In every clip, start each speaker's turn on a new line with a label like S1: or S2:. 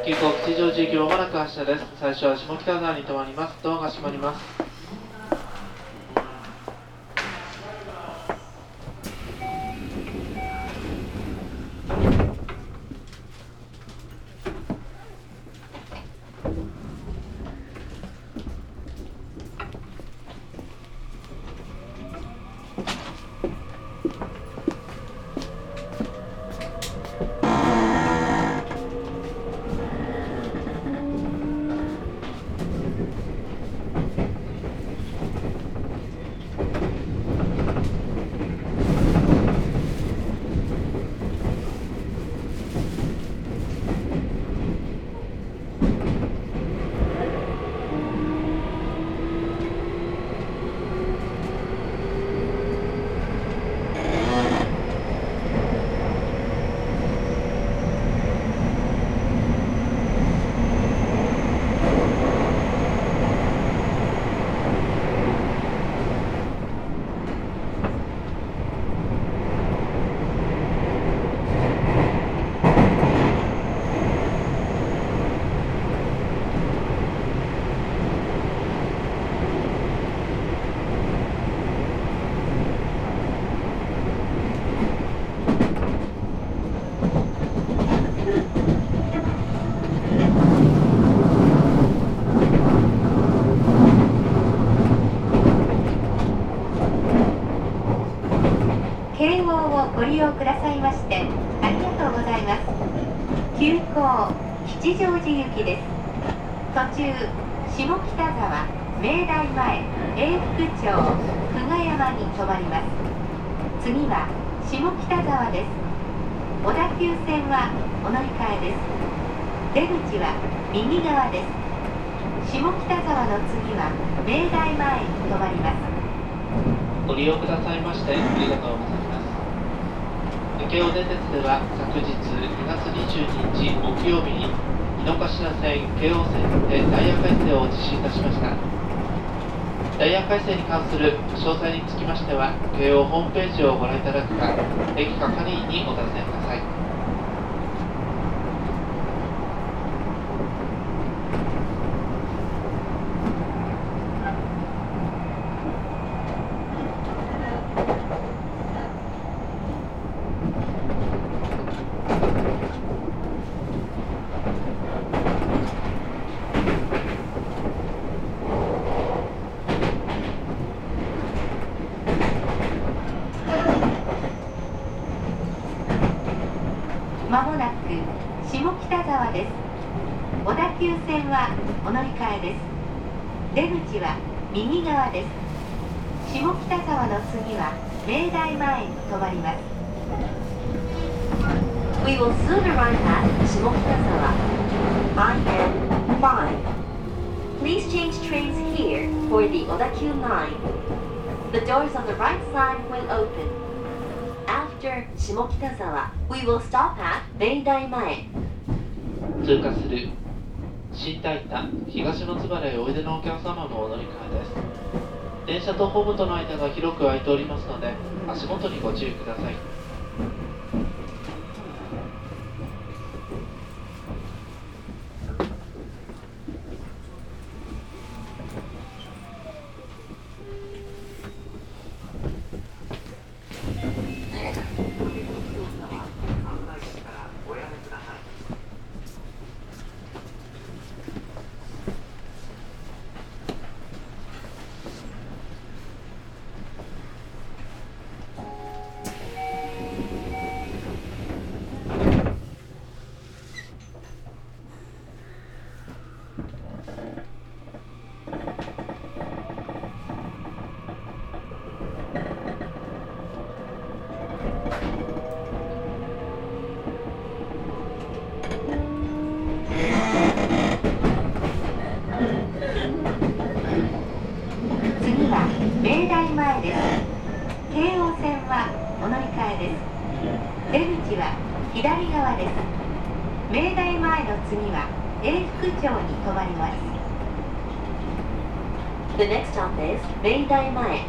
S1: 急行吉祥寺行きまもなく発車です。最初は下北沢に停まります。ドアが閉まります。
S2: ご利用くださいましてありがとうございます。急行吉祥寺行きです。途中下北沢、明大前、永福町、久我山に停まります。次は下北沢です。小田急線はお乗り換えです。出口は右側です。下北沢の次は明大前に停まります。
S1: ご利用くださいましてありがとうございます。京王電鉄では昨日2月22日木曜日に井の頭線、京王線でダイヤ改正を実施いたしました。ダイヤ改正に関する詳細につきましては京王ホームページをご覧いただくか駅係員にお尋ねください。
S2: まもなく下北沢です。小田急線はお乗り換えです。出口は右側です。下北沢の次は明大前に停まります。
S3: We will soon arrive at 下北沢 IN5. Please change trains here for the Odakyu line. The doors on the right side will open.After 下北沢 we will stop at 明大前。
S1: 通過する新大田、東のつばらへおいでのお客様のお乗り換えです。電車とホームとの間が広く空いておりますので足元にご注意ください。
S2: 明大前です。京王線はお乗り換えです。出口は左側です。明大前の次は永福町に停まります。
S3: The next stop is 明大前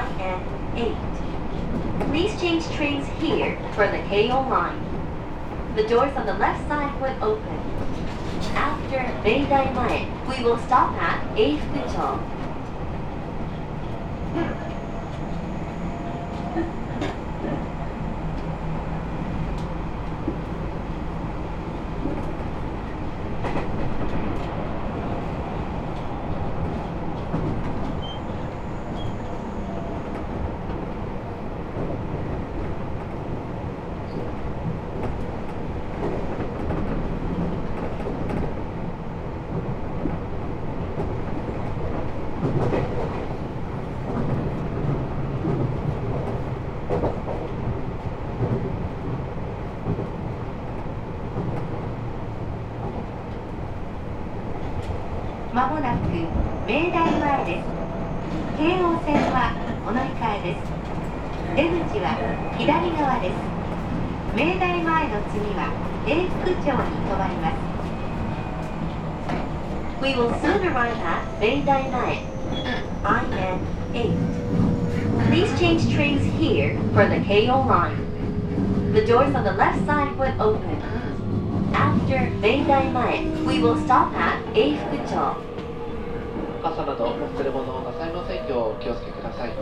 S3: IN8. Please change trains here for the Keio line. The doors on the left side will open. After Beidai Mae, we will stop at Eifukucho.
S2: まもなく明大前です。京王線はお乗り換えです。出口は左側です。明大前の次は永福町に停まります。
S3: We will soon arrive at Beidai Mae, IN8. Please change trains here for the Keio line. The doors on the left side will open. After Beidai Mae, we will stop at Eifukucho.
S1: 傘など忘れ物をなさいませんようお気をつけください。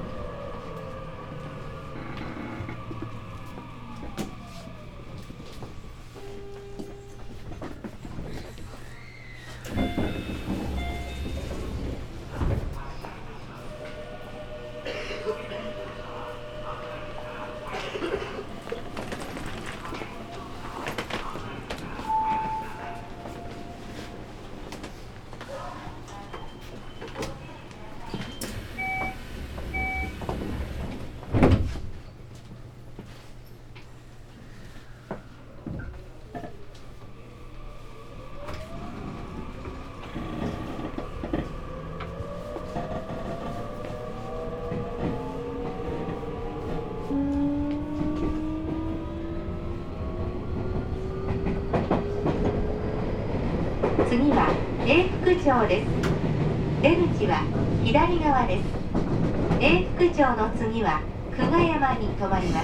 S2: 次は永福町です。出口は左側です。永福町の次は久我山に停まります。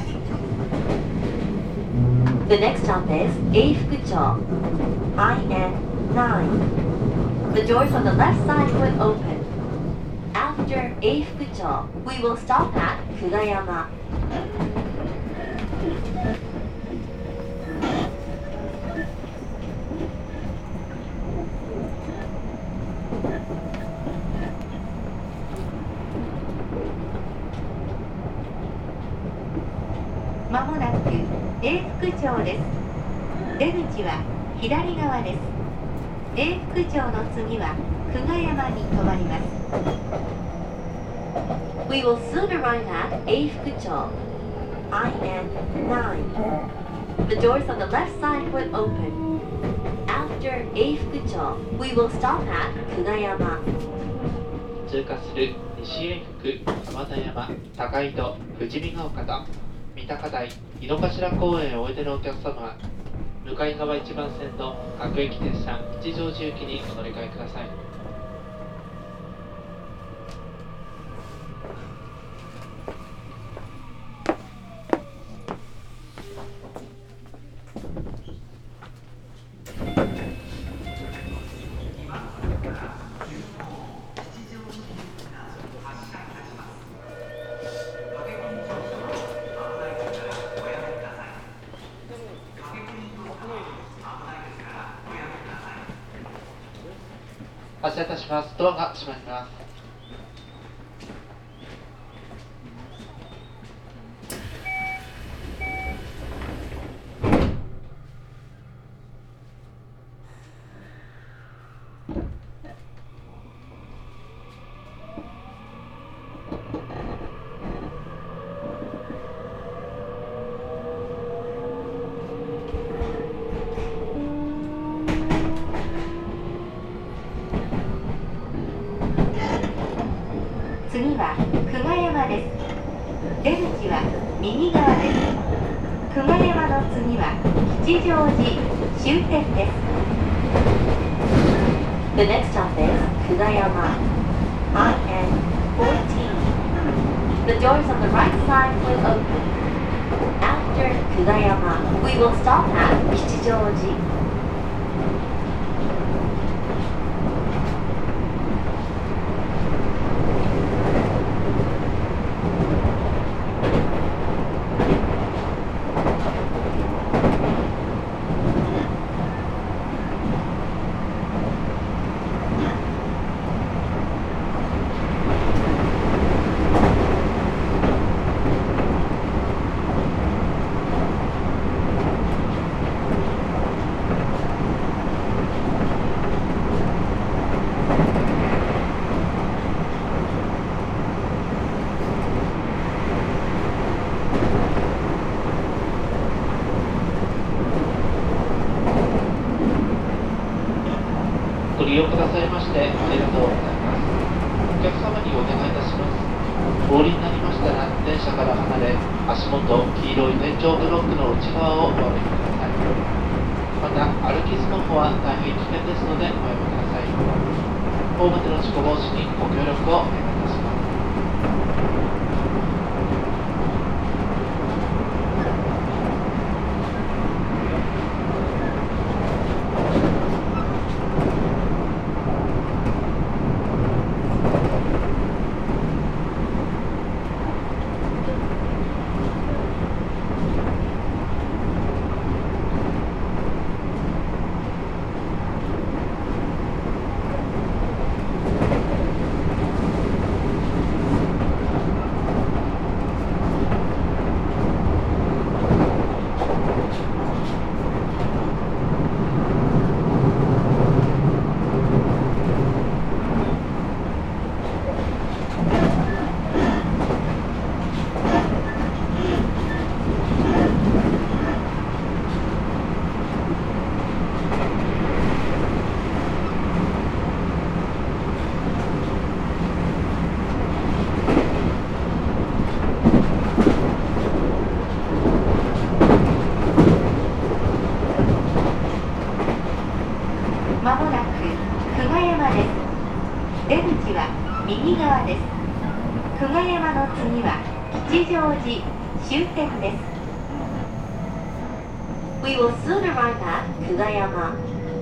S3: The next stop is Eifukucho, IN9. The doors on the left side will open. After Eifukucho, we will stop at Kugayama.
S2: まもなく永福町です。出口は左側です。永福町の次は久我山に停まります。
S3: We will soon arrive at Eifukucho, IN9. The doors on the left side will open. After Eifukucho, we will stop at Kugayama.
S1: 通過する西永福、浜田山、高井戸、富士見ヶ丘と三鷹台、井の頭公園へおいでのお客様は向かい側1番線の各駅停車吉祥寺行きにお乗り換えください。発車いたします。ドアが閉まります。
S2: 次は久我山です。出口は右側です。久我山の次は吉祥寺終点です。
S3: The next stop is Kugayama, IN14. The doors on the right side will open. After Kugayama, we will stop at 吉祥寺。
S1: ご利用くださいましてありがとうございます。お客様にお願いいたします。お降りになりましたら電車から離れ、足元黄色い天井ブロックの内側をお歩きください。また歩きスマホは大変危険ですのでおやめください。ホームでの事故防止にご協力をお願いいたします。
S2: まもなく久我山です。出口は右側です。久我山の次は吉祥寺終点です。
S3: We will soon arrive at Kugayama,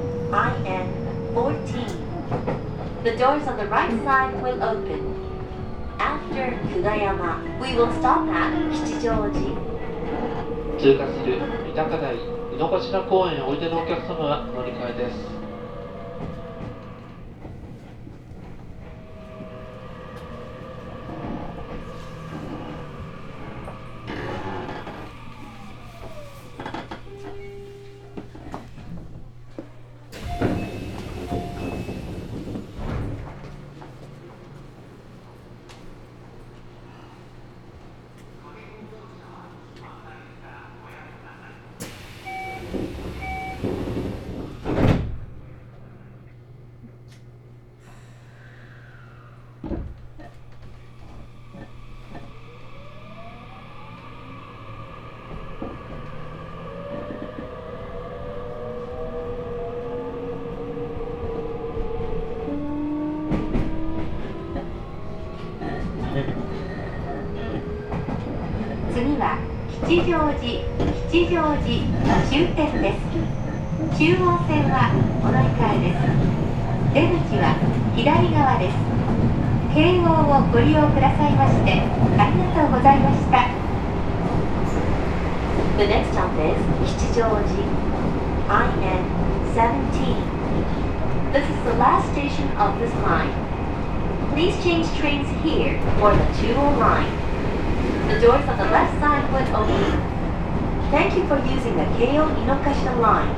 S3: IN14. The doors on the right side will open. After Kugayama, we will stop at 吉祥寺。
S1: 通過する三鷹台井の頭公園おいでのお客様は乗り換えです。
S2: 次は吉祥寺終点です。中央線はお乗り換えです。出口は左側です。京王をご利用くださいましてありがとうございました。
S3: The next stop is 吉祥寺 IN17. This is the last station of this line. Please change trains here for the 209 line. The doors on the left side will open. Thank you for using the Keio Inokashira line.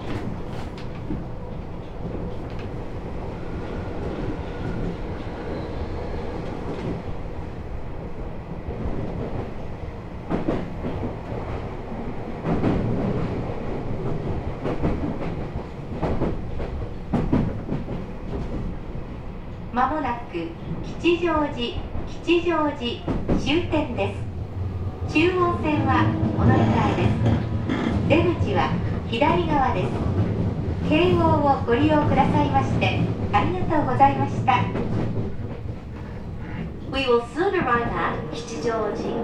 S2: まもなく吉祥寺終点です。中央線はお乗り換えです。出口は左側です。京王をご利用くださいましてありがとうございました。
S3: We will soon arrive at Kichijoji,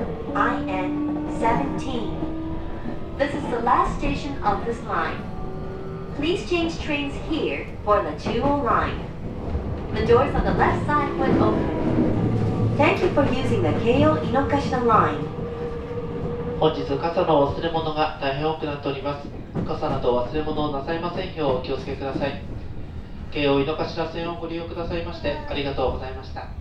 S3: IN17. This is the last station of this line. Please change trains here for the Chuo line. The doors on the left side will open. Thank you for using the Keio Inokashira line.
S1: 本日傘の忘れ物が大変多くなっております。傘など忘れ物をなさいませんようお気をつけください。京王井の頭線をご利用くださいましてありがとうございました。